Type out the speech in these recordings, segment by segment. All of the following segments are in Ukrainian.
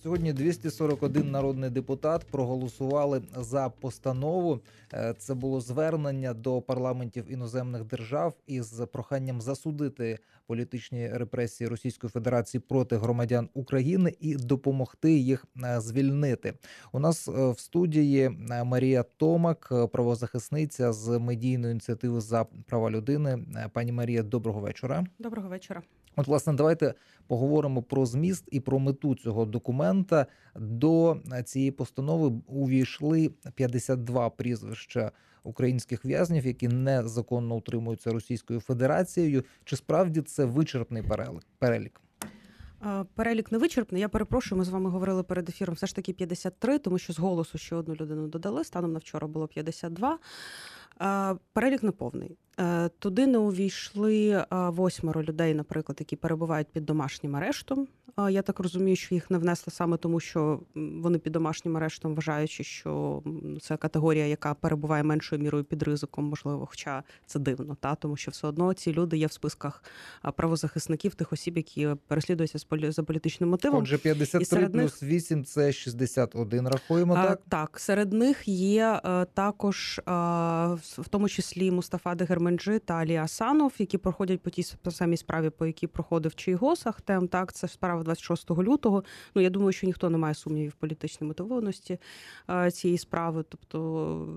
Сьогодні 241 народний депутат проголосували за постанову. Це було звернення до парламентів іноземних держав із проханням засудити політичні репресії Російської Федерації проти громадян України і допомогти їх звільнити. У нас в студії Марія Томак, правозахисниця з медійної ініціативи за права людини. Пані Марія, доброго вечора. Доброго вечора. От, власне, давайте поговоримо про зміст і про мету цього документа. До цієї постанови увійшли 52 прізвища українських в'язнів, які незаконно утримуються Російською Федерацією. Чи справді це вичерпний перелік? Перелік не вичерпний. Я перепрошую, ми з вами говорили перед ефіром все ж таки 53, тому що з голосу ще одну людину додали. Станом на вчора було 52. Перелік неповний. Туди не увійшли 8 людей, наприклад, які перебувають під домашнім арештом. Я так розумію, що їх не внесли саме тому, що вони під домашнім арештом, вважаючи, що це категорія, яка перебуває меншою мірою під ризиком, можливо, хоча це дивно, тому що все одно ці люди є в списках правозахисників, тих осіб, які переслідуються за політичним мотивом. Отже, 53 плюс 8 – це 61, рахуємо, так? Так, серед них є також, в тому числі, Мустафа Дегерменджи та Алі Асанов, які проходять по тій самій справі, по якій проходив Чийгоз Ахтем. Так, це справа 26 лютого. Я думаю, що ніхто не має сумнівів в політичній мотивованості цієї справи. Тобто,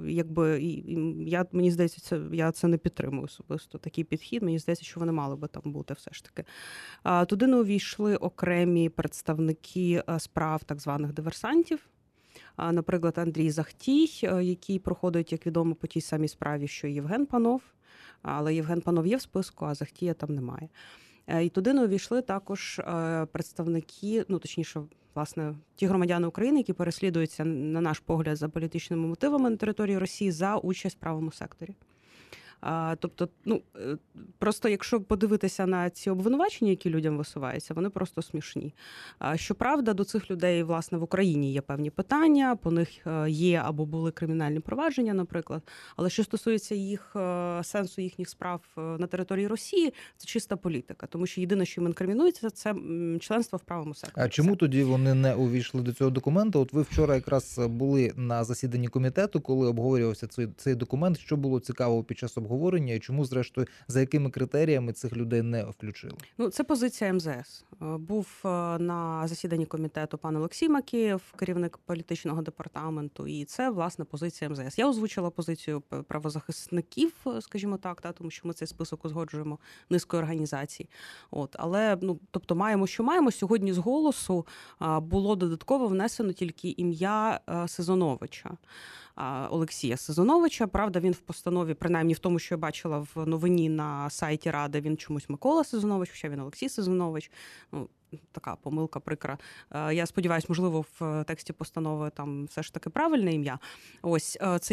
мені здається, я це не підтримую особисто, такий підхід. Мені здається, що вони мали би там бути все ж таки. Туди не увійшли окремі представники справ так званих диверсантів. Наприклад, Андрій Захтій, який проходить, як відомо, по тій самій справі, що і Євген Панов. Але Євген Панов є в списку, а Захтія там немає. І туди не увійшли також представники, точніше, власне, ті громадяни України, які переслідуються, на наш погляд, за політичними мотивами на території Росії за участь в правому секторі. Тобто, просто якщо подивитися на ці обвинувачення, які людям висуваються, вони просто смішні. Щоправда, до цих людей, власне, в Україні є певні питання, по них є або були кримінальні провадження, наприклад. Але що стосується сенсу їхніх справ на території Росії, це чиста політика. Тому що єдине, що їм інкримінується, це членство в правому секторі. А чому тоді вони не увійшли до цього документу? От ви вчора якраз були на засіданні комітету, коли обговорювався цей документ. Що було цікаво під час обговорення і чому, зрештою, за якими критеріями цих людей не включили? Це позиція МЗС. Був на засіданні комітету пан Олексій Макеєв, керівник політичного департаменту, і це, власне, позиція МЗС. Я озвучила позицію правозахисників, скажімо так, тому що ми цей список узгоджуємо низкою організацій. Але, тобто, маємо, що маємо. Сьогодні з голосу було додатково внесено тільки ім'я Сизоновича. Олексія Сизоновича. Правда, він в постанові, принаймні в тому, що я бачила в новині на сайті Ради, він чомусь Микола Сизонович, хоча він Олексій Сизонович. Така помилка прикра. Я сподіваюся, можливо, в тексті постанови там все ж таки правильне ім'я. Це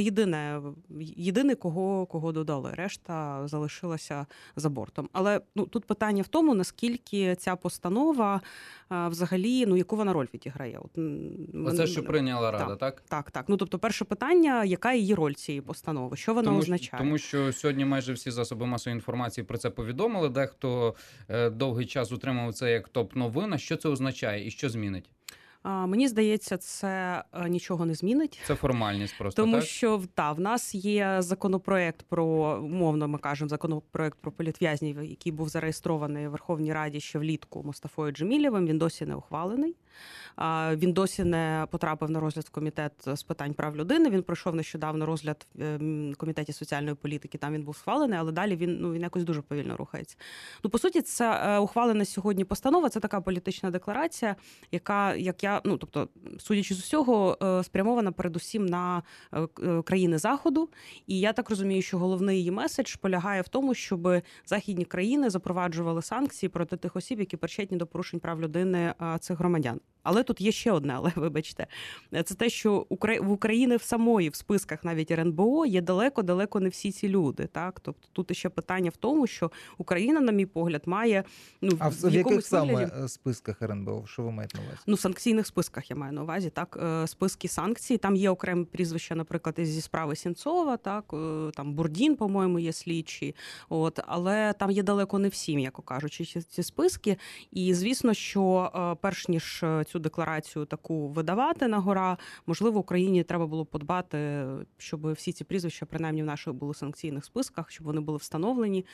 єдине, кого додали. Решта залишилася за бортом. Але тут питання в тому, наскільки ця постанова взагалі, яку вона роль відіграє. Оце, що прийняла Рада, так? Так. Тобто, перше питання, яка її роль цієї постанови? Що вона означає? Тому що сьогодні майже всі засоби масової інформації про це повідомили. Дехто довгий час утримував це як топ-новина. Що це означає і що змінить? Мені здається, це нічого не змінить. Це формальність просто, тому так? Що, в нас є законопроект про, умовно ми кажемо, законопроект про політв'язнів, який був зареєстрований в Верховній Раді ще влітку Мустафою Джемілєвим, він досі не ухвалений. Він досі не потрапив на розгляд в комітет з питань прав людини. Він пройшов нещодавно розгляд в комітеті соціальної політики, там він був схвалений, але далі він якось дуже повільно рухається. По суті, це ухвалена сьогодні постанова, це така політична декларація, яка, тобто, судячи з усього, спрямована передусім на країни Заходу. І я так розумію, що головний її меседж полягає в тому, щоб західні країни запроваджували санкції проти тих осіб, які причетні до порушень прав людини цих громадян. Але тут є ще одне, але вибачте. Це те, що в Україні в самої, в списках навіть РНБО, є далеко-далеко не всі ці люди. Так? Тобто тут ще питання в тому, що Україна, на мій погляд, має... А в яких саме списках РНБО? Що ви маєте на увазі? В санкційних списках я маю на увазі. Так? Списки санкцій. Там є окремі прізвища, наприклад, зі справи Сінцова, так? Там Бурдін, по-моєму, є слідчий. Але там є далеко не всі, м'яко кажучи, ці списки. І, звісно, що перш ніж цю декларацію таку видавати на гора, можливо, Україні треба було подбати, щоб всі ці прізвища, принаймні в наших були санкційних списках, щоб вони були встановлені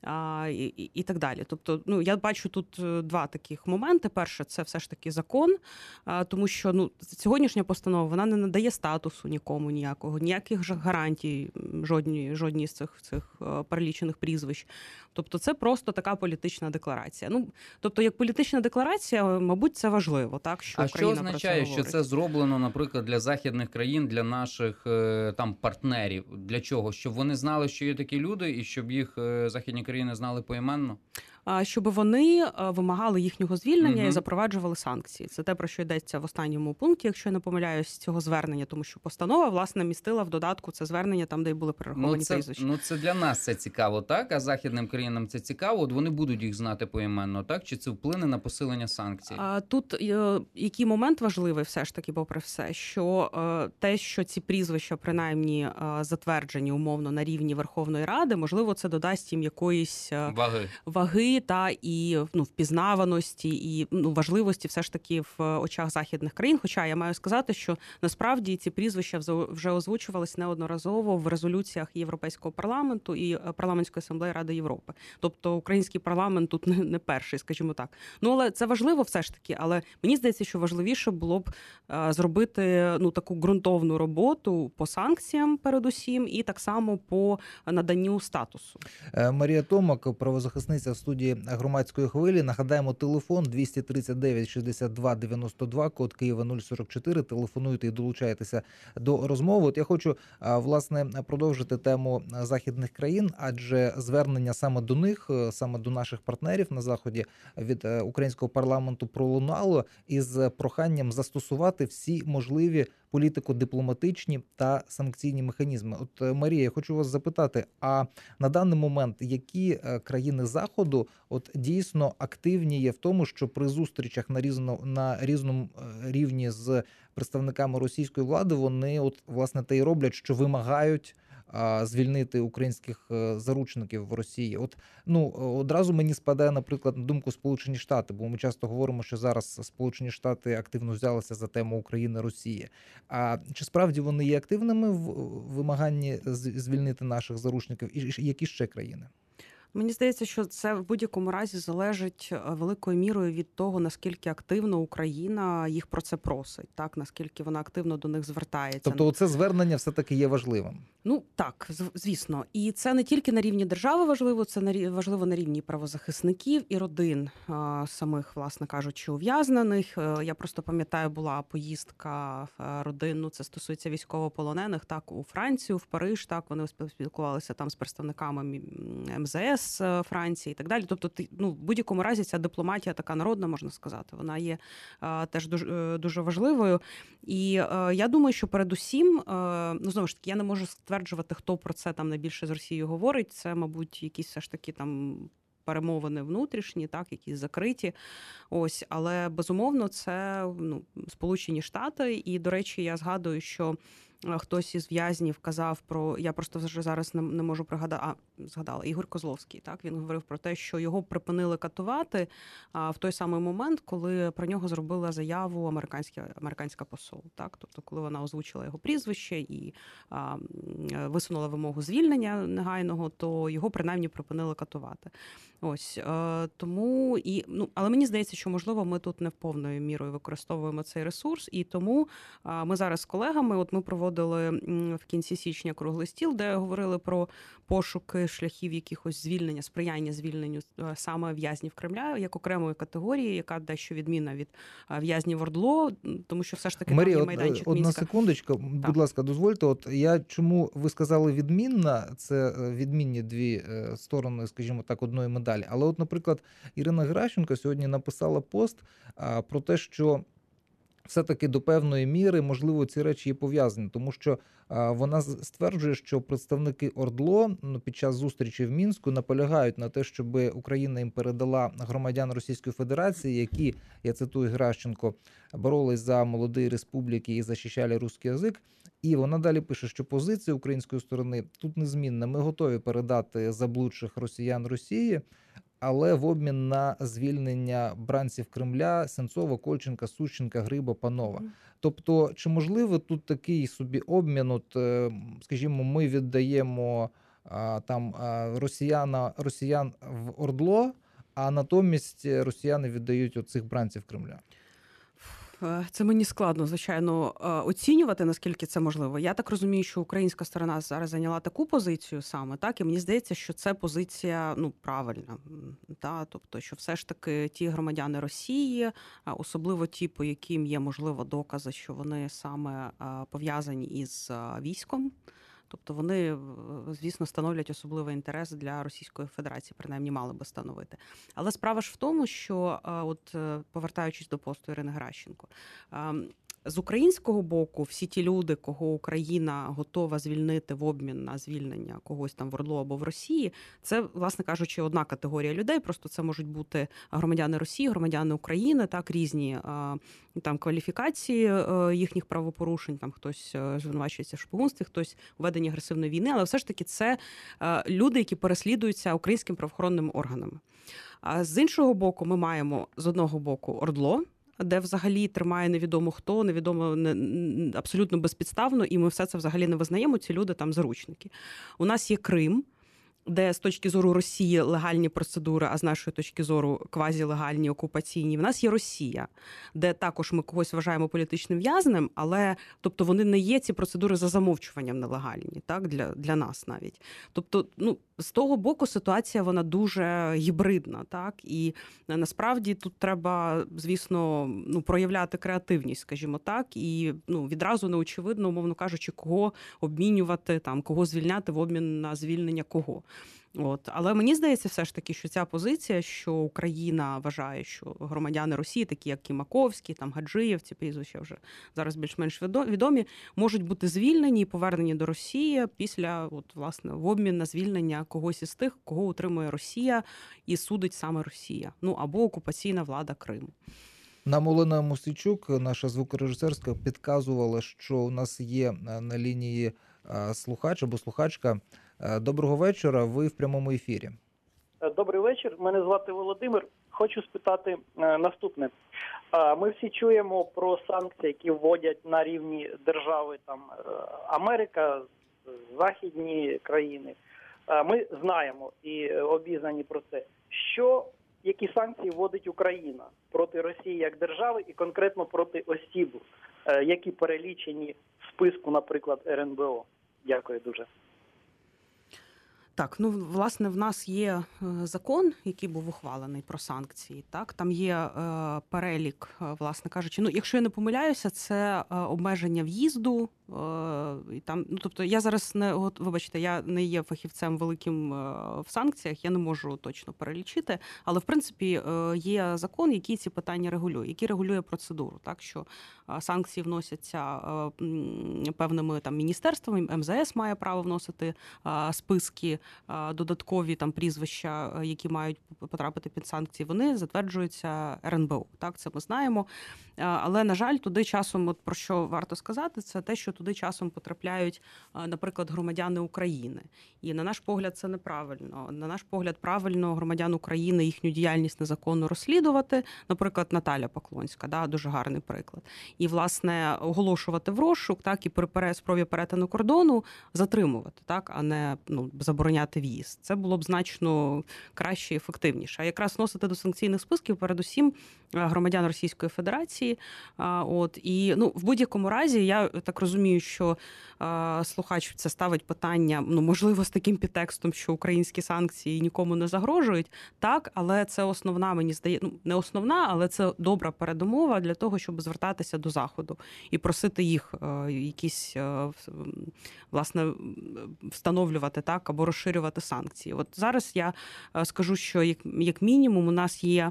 і так далі. Тобто, ну, я бачу тут два таких моменти. Перше, це все ж таки закон, тому що, ну, сьогоднішня постанова, вона не надає статусу нікому ніякого, ніяких же гарантій жодній з цих перелічених прізвищ. Тобто це просто така політична декларація. Ну, тобто, як політична декларація, мабуть, це важливо, так, що Україна що означає, про це говорить. що це зроблено, наприклад, для західних країн, для наших там партнерів? Для чого? Щоб вони знали, що є такі люди, і щоб їх західні країни знали поіменно? Щоб вони вимагали їхнього звільнення і запроваджували санкції. Це те, про що йдеться в останньому пункті, якщо я не помиляюсь, з цього звернення, тому що постанова, власне, містила в додатку це звернення там, де й були перераховані прізвища. Ну, це для нас це цікаво, так? А західним країнам це цікаво? От вони будуть їх знати поіменно, так? Чи це вплине на посилення санкцій? Тут який момент важливий все ж таки, попри все, що те, що ці прізвища, принаймні, затверджені умовно на рівні Верховної Ради, можливо, це додасть їм якоїсь ваги та і впізнаваності, і важливості все ж таки в очах західних країн. Хоча я маю сказати, що насправді ці прізвища вже озвучувались неодноразово в резолюціях Європейського парламенту і Парламентської асамблеї Ради Європи. Тобто український парламент тут не перший, скажімо так. Ну, але це важливо все ж таки. Але мені здається, що важливіше було б зробити таку ґрунтовну роботу по санкціям передусім і так само по наданню статусу. Марія Томак, правозахисниця в студії Громадської хвилі. Нагадаємо, телефон 239 62 92, код Києва 044. Телефонуйте і долучайтеся до розмови. От я хочу, власне, продовжити тему західних країн, адже звернення саме до них, саме до наших партнерів на Заході від українського парламенту пролунало із проханням застосувати всі можливі політико-дипломатичні та санкційні механізми. От, Марія, я хочу вас запитати, а на даний момент які країни Заходу дійсно активні є в тому, що при зустрічах на різному рівні з представниками російської влади вони власне те й роблять, що вимагають звільнити українських заручників в Росії. Одразу мені спадає, наприклад, на думку Сполучені Штати, бо ми часто говоримо, що зараз Сполучені Штати активно взялися за тему України-Росії. А чи справді вони є активними в вимаганні звільнити наших заручників? І які ще країни? Мені здається, що це в будь-якому разі залежить великою мірою від того, наскільки активно Україна їх про це просить, так, наскільки вона активно до них звертається. Тобто оце звернення все-таки є важливим? Ну, так, звісно. І це не тільки на рівні держави важливо, це важливо на рівні правозахисників і родин самих, власне кажучи, ув'язнених. Я просто пам'ятаю, була поїздка родин, це стосується військовополонених, так, у Францію, в Париж, так, вони спілкувалися там з представниками МЗС Франції і так далі. Тобто, в будь-якому разі ця дипломатія така народна, можна сказати, вона є теж дуже, дуже важливою. І я думаю, що передусім, знову ж таки, я не можу стверджувати, хто про це там найбільше з Росією говорить. Це, мабуть, якісь все ж таки там перемовини внутрішні, так, якісь закриті. Ось, але безумовно це Сполучені Штати. І, до речі, я згадую, що хтось із в'язнів казав про, я просто вже зараз не можу пригадати, згадала, Ігор Козловський, так, він говорив про те, що його припинили катувати в той самий момент, коли про нього зробила заяву американська посол, так, тобто коли вона озвучила його прізвище і висунула вимогу звільнення негайного, то його принаймні припинили катувати. Ось, тому але мені здається, що можливо ми тут не в повною мірою використовуємо цей ресурс, і тому ми зараз з колегами, ми проводили в кінці січня круглий стіл, де говорили про пошуки шляхів якихось звільнення, сприяння звільненню саме в'язнів Кремля, як окремої категорії, яка дещо відмінна від в'язнів ОРДЛО, тому що все ж таки Марія, там є майданчик Мінська. Одна секундочка, будь ласка, дозвольте. Чому ви сказали відмінна, це відмінні дві сторони, скажімо так, одної медалі. Але наприклад, Ірина Геращенко сьогодні написала пост про те, що все-таки до певної міри, можливо, ці речі є пов'язані, тому що вона стверджує, що представники ОРДЛО під час зустрічі в Мінську наполягають на те, щоб Україна їм передала громадян Російської Федерації, які, я цитую Геращенко, боролись за молоді республіки і захищали русский язик. І вона далі пише, що позиція української сторони тут незмінна. Ми готові передати заблудших росіян Росії, але в обмін на звільнення бранців Кремля Сенцова, Кольченка, Сущенка, Гриба, Панова. Тобто, чи можливо тут такий собі обмін? От, скажімо, ми віддаємо росіян в Ордло, а натомість росіяни віддають оцих бранців Кремля. Це мені складно, звичайно, оцінювати, наскільки це можливо. Я так розумію, що українська сторона зараз зайняла таку позицію саме, так, і мені здається, що це позиція, правильна. Та? Тобто, що все ж таки ті громадяни Росії, особливо ті, по яким є, можливо, докази, що вони саме пов'язані із військом, тобто вони, звісно, становлять особливий інтерес для Російської Федерації, принаймні мали би становити. Але справа ж в тому, що, от повертаючись до посту Ірини Геращенко, з українського боку всі ті люди, кого Україна готова звільнити в обмін на звільнення когось там в ОРДЛО або в Росії, це, власне кажучи, одна категорія людей, просто це можуть бути громадяни Росії, громадяни України, так, різні там кваліфікації їхніх правопорушень, там хтось звинувачується в шпигунстві, хтось у веденні агресивної війни, але все ж таки це люди, які переслідуються українськими правоохоронними органами. А з іншого боку, ми маємо з одного боку ОРДЛО, де взагалі тримає невідомо хто, невідомо абсолютно безпідставно, і ми все це взагалі не визнаємо, ці люди там заручники. У нас є Крим, де з точки зору Росії легальні процедури, а з нашої точки зору квазілегальні, окупаційні. В нас є Росія, де також ми когось вважаємо політичним в'язнем, але тобто вони не є ці процедури за замовчуванням нелегальні, так, для нас навіть. Тобто, з того боку ситуація вона дуже гібридна, так, і насправді тут треба, звісно, проявляти креативність, скажімо так, і відразу неочевидно, умовно кажучи, кого обмінювати, там, кого звільняти в обмін на звільнення кого. Але мені здається все ж таки, що ця позиція, що Україна вважає, що громадяни Росії, такі як Кімаковський, там Гаджиєв, ці прізвища вже зараз більш-менш відомі, можуть бути звільнені і повернені до Росії після, власне, в обмін на звільнення когось із тих, кого утримує Росія і судить саме Росія, або окупаційна влада Криму. Нам Олена Мосійчук, наша звукорежисерська, підказувала, що у нас є на лінії слухач або слухачка. Доброго вечора, ви в прямому ефірі. Добрий вечір, мене звати Володимир. Хочу спитати наступне. Ми всі чуємо про санкції, які вводять на рівні держави, там Америка, західні країни. Ми знаємо і обізнані про це. Які санкції вводить Україна проти Росії як держави і конкретно проти осіб, які перелічені в списку, наприклад, РНБО? Дякую дуже. Так, власне, в нас є закон, який був ухвалений про санкції. Так, там є перелік, власне кажучи. Якщо я не помиляюся, це обмеження в'їзду. І там, тобто, я зараз вибачте, я не є фахівцем великим в санкціях, я не можу точно перелічити, але в принципі є закон, який ці питання регулює, який регулює процедуру, так що санкції вносяться певними там міністерствами, МЗС має право вносити списки, додаткові там прізвища, які мають потрапити під санкції, вони затверджуються РНБО. Так, це ми знаємо. Але, на жаль, туди часом, про що варто сказати, це те, що туди часом потрапляють, наприклад, громадяни України. І на наш погляд це неправильно. На наш погляд, правильно громадян України їхню діяльність незаконно розслідувати. Наприклад, Наталя Поклонська, дуже гарний приклад. І, власне, оголошувати в розшук, так, і при спробі перетину кордону затримувати, так, а не забороняти в'їзд. Це було б значно краще і ефективніше. А якраз вносити до санкційних списків передусім громадян Російської Федерації. І в будь-якому разі, я так розумію, що слухач це ставить питання, можливо, з таким підтекстом, що українські санкції нікому не загрожують. Так, але це основна, мені здається, не основна, але це добра передумова для того, щоб звертатися до Заходу і просити їх якісь, власне, встановлювати, так, або розширювати санкції. От зараз я скажу, що як мінімум у нас є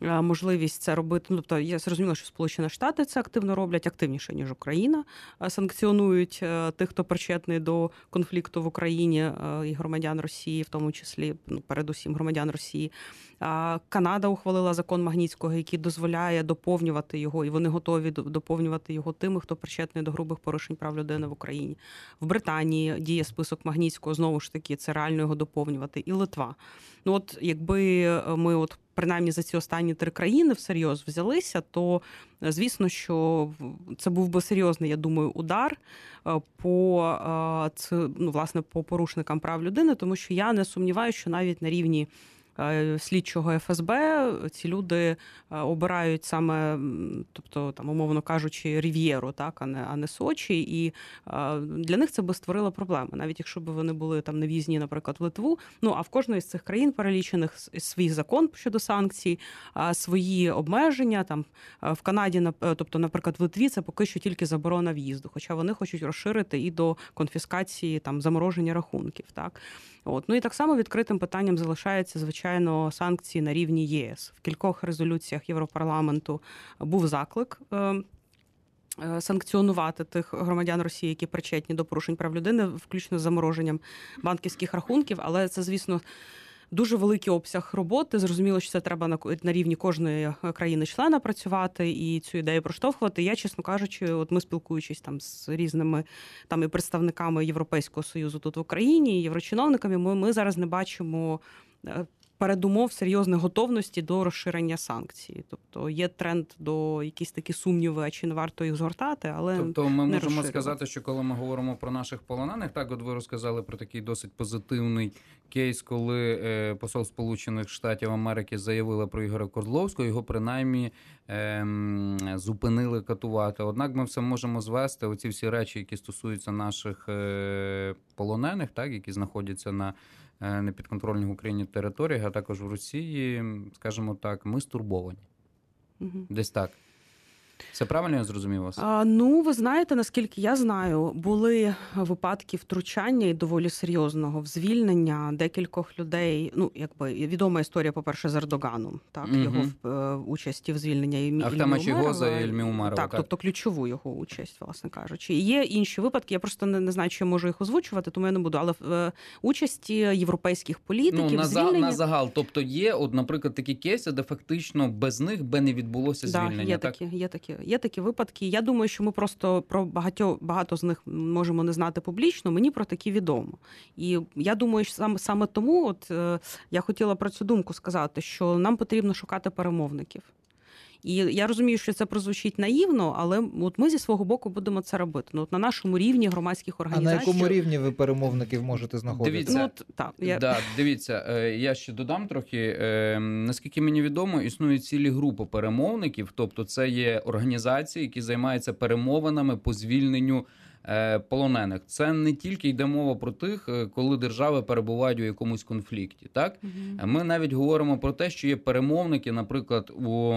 можливість це робити. Ну, тобто я зрозуміла, що Сполучені Штати це активно роблять, активніше, ніж Україна. Санкціонують тих, хто причетний до конфлікту в Україні і громадян Росії, в тому числі, передусім громадян Росії. Канада ухвалила закон Магнітського, який дозволяє доповнювати його, і вони готові доповнювати його тими, хто причетний до грубих порушень прав людини в Україні. В Британії діє список Магнітського, знову ж таки, це реально його доповнювати. І Литва. Ну от якби ми принаймні за ці останні 3 країни всерйоз взялися, то, звісно, що це був би серйозний, я думаю, удар власне, по порушникам прав людини, тому що я не сумніваюся, що навіть на рівні слідчого ФСБ ці люди обирають саме, тобто, там, умовно кажучи, Рів'єру, так, а не Сочі, і для них це би створило проблеми, навіть якщо б вони були там на в'їзні, наприклад, в Литву. Ну, а в кожної з цих країн перелічених свій закон щодо санкцій, свої обмеження, там, в Канаді, тобто, наприклад, в Литві це поки що тільки заборона в'їзду, хоча вони хочуть розширити і до конфіскації, там, замороження рахунків, так. Ну і так само відкритим питанням залишається, звичайно, санкції на рівні ЄС. В кількох резолюціях Європарламенту був заклик санкціонувати тих громадян Росії, які причетні до порушень прав людини, включно з замороженням банківських рахунків, але це, звісно, дуже великий обсяг роботи. Зрозуміло, що це треба на рівні кожної країни-члена працювати і цю ідею проштовхувати. Я, чесно кажучи, от ми спілкуючись там з різними там і представниками Європейського Союзу тут в Україні, і єврочиновниками, ми зараз не бачимо передумов серйозної готовності до розширення санкцій. Тобто є тренд до якісь такі сумніви, а чи не варто їх згортати, але тобто ми не можемо сказати, що коли ми говоримо про наших полонених, так, от ви розказали про такий досить позитивний кейс, коли посол Сполучених Штатів Америки заявила про Ігоря Козловського, його принаймні зупинили катувати. Однак ми все можемо звести, оці всі речі, які стосуються наших полонених, так, які знаходяться на непідконтрольних Україні територіях, а також в Росії, скажімо так, ми стурбовані. Угу. Десь так. Все правильно я зрозумів вас? Ну, ви знаєте, наскільки я знаю, були випадки втручання і доволі серйозного в звільнення декількох людей. Ну, якби відома історія, по-перше, з Ердоганом, так, його участі в звільненні Ільмі Ахтема-Чийгоза і Ільмі Умарова. Так, тобто ключову його участь, власне кажучи. Є інші випадки, я просто не знаю, чи я можу їх озвучувати, тому я не буду, але в участі європейських політиків в звільненні... на загал. Тобто є, от, наприклад, такі кейси, де фактично без них би не відбулося звільнення. Є такі випадки. Я думаю, що ми просто про багато з них можемо не знати публічно. Мені про такі відомо. І я думаю, що саме тому я хотіла про цю думку сказати, що нам потрібно шукати перемовників. І я розумію, що це прозвучить наївно, але от ми зі свого боку будемо це робити. Ну, от на нашому рівні громадських організацій. А на якому рівні ви перемовників можете знаходити? Дивіться, я ще додам трохи. Наскільки мені відомо, існують цілі групи перемовників, тобто це є організації, які займаються перемовинами по звільненню полонених. Це не тільки йде мова про тих, коли держави перебувають у якомусь конфлікті. Так? Ми навіть говоримо про те, що є перемовники, наприклад, у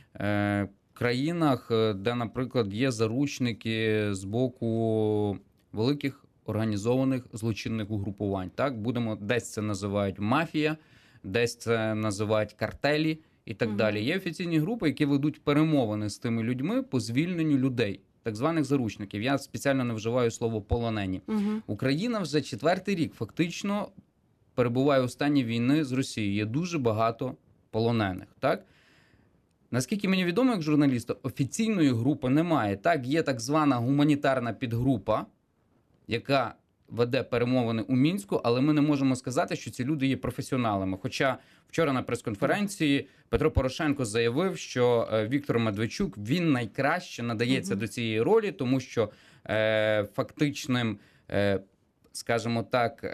країнах, де, наприклад, є заручники з боку великих організованих злочинних угрупувань. Так? Десь це називають мафія, десь це називають картелі і так далі. Є офіційні групи, які ведуть перемовини з тими людьми по звільненню людей, так званих заручників. Я спеціально не вживаю слово «полонені». Україна вже 4-й рік фактично перебуває у стані війни з Росією. Є дуже багато полонених. Так? Наскільки мені відомо, як журналіста, офіційної групи немає. Так, є так звана гуманітарна підгрупа, яка веде перемовини у Мінську, але ми не можемо сказати, що ці люди є професіоналами. Хоча вчора на прес-конференції Петро Порошенко заявив, що Віктор Медведчук, він найкраще надається до цієї ролі, тому що фактичним, скажімо так,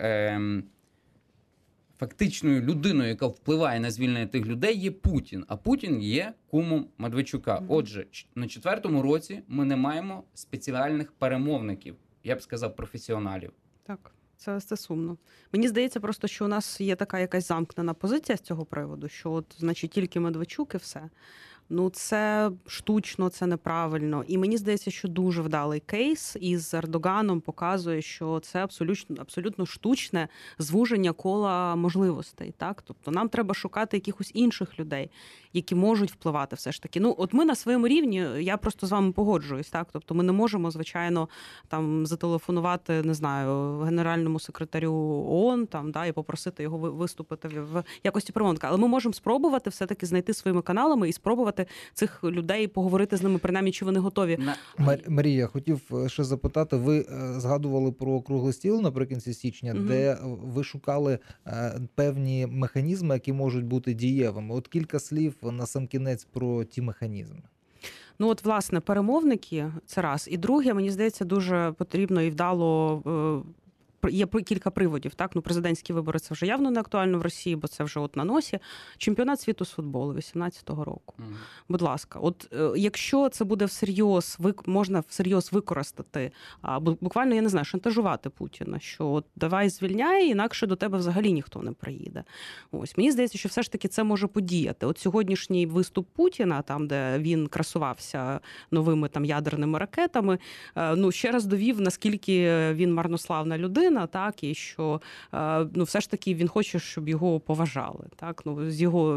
фактичною людиною, яка впливає на звільнення тих людей, є Путін. А Путін є кумом Медведчука. Отже, на 4-му році ми не маємо спеціальних перемовників. Я б сказав, професіоналів. Так, це сумно. Мені здається просто, що у нас є така якась замкнена позиція з цього приводу, що от, значить, тільки Медведчук і все. Ну, це штучно, це неправильно. І мені здається, що дуже вдалий кейс із Ердоганом показує, що це абсолютно штучне звуження кола можливостей. Так? Тобто нам треба шукати якихось інших людей, які можуть впливати все ж таки. Ну, от ми на своєму рівні, я просто з вами погоджуюсь, так? Тобто ми не можемо, звичайно, там зателефонувати, не знаю, генеральному секретарю ООН там, да, і попросити його виступити в якості перемовника. Але ми можемо спробувати все-таки знайти своїми каналами і спробувати цих людей поговорити з ними, принаймні, чи вони готові. Марія, хотів ще запитати, ви згадували про круглий стіл наприкінці січня, де ви шукали певні механізми, які можуть бути дієвими. От кілька слів насамкінець про ті механізми. Ну, от, власне, перемовники – це раз. І друге, мені здається, дуже потрібно і вдало. Є кілька приводів, так? Ну, президентські вибори – це вже явно не актуально в Росії, бо це вже от на носі. Чемпіонат світу з футболу 18-го року. Будь ласка, от якщо це буде всерйоз, можна всерйоз використати, буквально, я не знаю, шантажувати Путіна, що от давай звільняй, інакше до тебе взагалі ніхто не приїде. Ось, мені здається, що все ж таки це може подіяти. От сьогоднішній виступ Путіна, там, де він красувався новими там ядерними ракетами, ну, ще раз довів, наскільки він марнославна людина, так, і що ну, все ж таки він хоче, щоб його поважали, так, ну, з його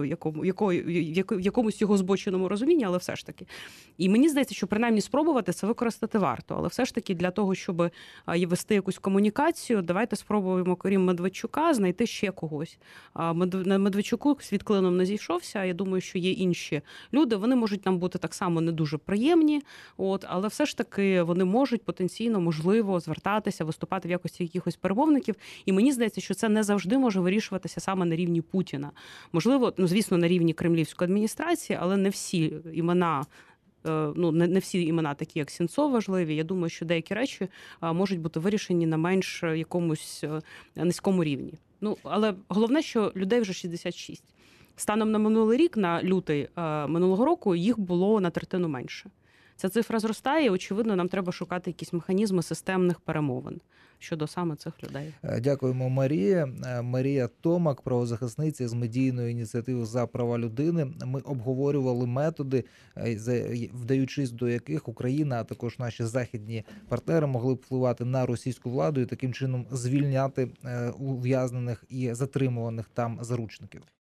в якомусь його збоченому розумінні, але все ж таки. І мені здається, що принаймні спробувати це використати варто, але все ж таки для того, щоб вести якусь комунікацію, давайте спробуємо, крім Медведчука, знайти ще когось. На Медведчуку світ клином не зійшовся, я думаю, що є інші люди, вони можуть нам бути так само не дуже приємні, от, але все ж таки вони можуть потенційно, можливо, звертатися, виступати в якості якихось перемовників. І мені здається, що це не завжди може вирішуватися саме на рівні Путіна. Можливо, ну, звісно, на рівні кремлівської адміністрації, але не всі імена, ну, не всі імена такі, як Сенцов, важливі. Я думаю, що деякі речі можуть бути вирішені на менш якомусь низькому рівні. Ну, але головне, що людей вже 66. Станом на минулий рік, на лютий минулого року, їх було на третину менше. Ця цифра зростає, і, очевидно, нам треба шукати якісь механізми системних перемовин щодо саме цих людей. Дякуємо, Марія. Марія Томак, правозахисниця з медійної ініціативи «За права людини». Ми обговорювали методи, вдаючись до яких Україна, а також наші західні партнери могли б впливати на російську владу і таким чином звільняти ув'язнених і затримуваних там заручників.